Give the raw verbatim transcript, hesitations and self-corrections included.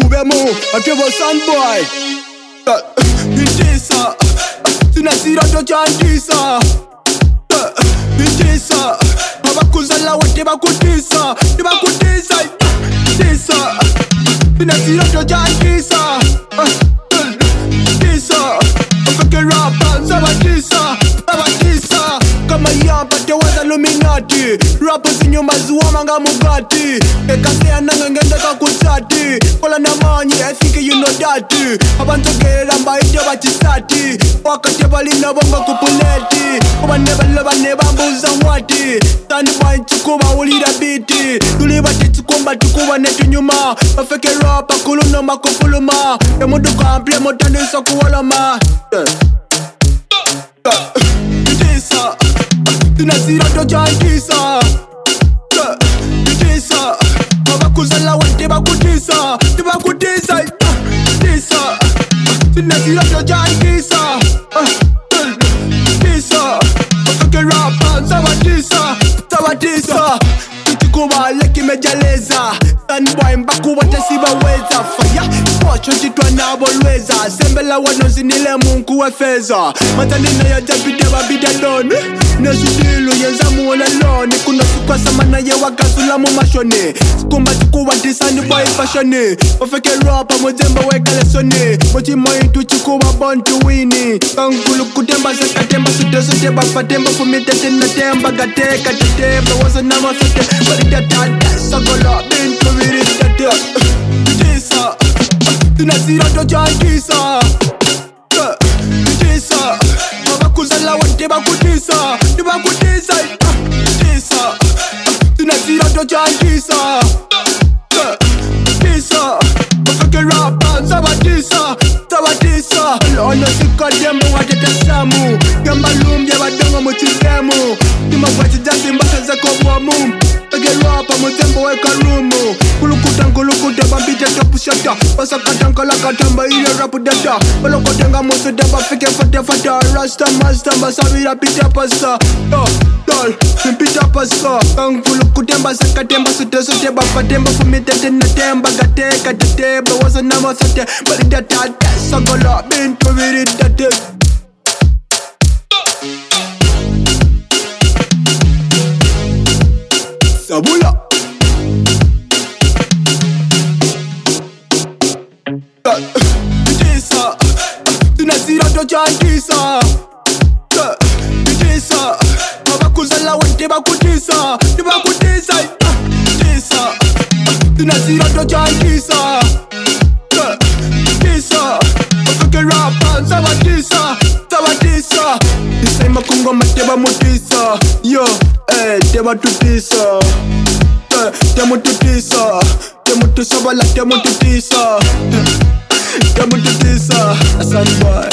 kubemo atebo sunboy Intisa Sinasira tochandisa Intisa Abakuzala wate bakutisa Bakutisa Intisa Sinasira tochandisa Intisa Afake rapa Sabatisa Sabatisa Kama yamba tewaza luminati Rappers inyuma zuwa manga mugati Ekasea nanga ngende kakutati Kola na manyi I think you know that Abantu gerera mbaide bachisati Wakati bali na bonga kupuleti Kuba neba loba neba mbuza mwati Tani boy chikuba ulira biti Tuliba tichukumba tukuba netu nyuma Afake rapa kuluna makupuluma Yamudu kample motanisa kuwalama Intisa Sinasira tochandisa Intisa Abakuzala wate bakutisa Bakutisa Intisa Sinasira tochandisa Intisa Afake rapa Sabatisa Sabatisa Kuba leki mejaleza Sunboy mbakuwa tasiba weza Fire Pocho jitwa nabo lweza Sembela wano zinile mungu wa feza Matanina ya jabide babida loni Nesudilu yenza muona loni Kuna sukwa samana ye wakazula mu mashoni Sikumba chikuwa di Sunboy fashoni Wafeke rapa mojemba weka lesoni Mochi mointu chikuwa born to winni Kangulu kutemba sekatemba Sude sude bafatemba Fumite tina temba Gateka tetemba Wasa nama sote Balida tada Sagola bintu viritata Intisa Sinasira tochandisa Intisa Abakuzala wate bakutisa Bakutisa Intisa Sinasira tochandisa Intisa Afake rapa Sabatisa Sabatisa Lona sikadembo watete samu Gamba lumbye badongo muchizemu Tima kwachi jasi mbasa zako mwamu Ege rapa mutembo weka rumu Kulukuta nkulukuta bambite topu shata Pasakata nkala katamba ile rapu data Balokotenga musu daba fike fata fata Rasta master masabira pita pasta Yo, dol, mpita pasta Nkulukuta mbasa katemba sute sute Bafatemba fumite tina temba Gateka teteba wasa nama sote Balida tate Sagola bintu viritate Sabula Intisa Sinasira tochandisa Intisa Abakuzala wate bakutisa Bakutisa Intisa Sinasira tochandisa Intisa Afake rapa Sabatisa Sabatisa Isema kungoma teba mutisa Yo, eh, teba tutisa Eh, teba tutisa Teba tutisa bala teba tutisa Teba tutisa Sunboy